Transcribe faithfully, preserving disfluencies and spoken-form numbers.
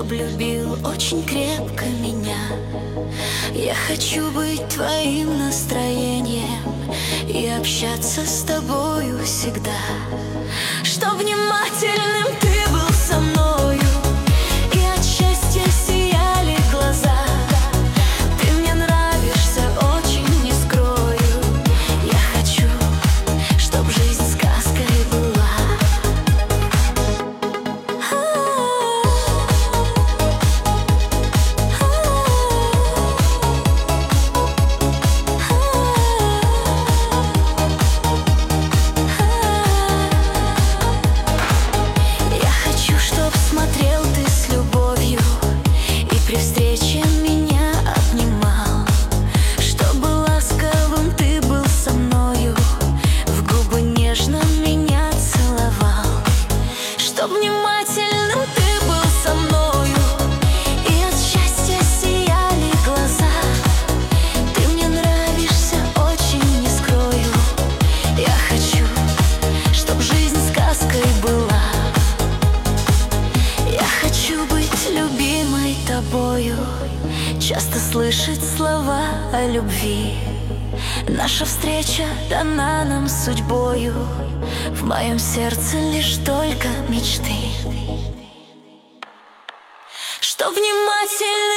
чтоб любил очень крепко меня. Я хочу быть твоим настроением и общаться с тобою всегда, чтоб внимательным ты был со мною и от счастья сияли глаза. Ты мне нравишься очень, не скрою. Я хочу, чтоб жизнь сказкой была. Чтоб внимательным ты был со мною и от счастья сияли глаза. Ты мне нравишься очень, не скрою. Я хочу, чтоб жизнь сказкой была. Я хочу быть любимой тобою, часто слышать слова о любви. Наша встреча дана нам судьбою, в моем сердце лишь только мечты. Что внимательно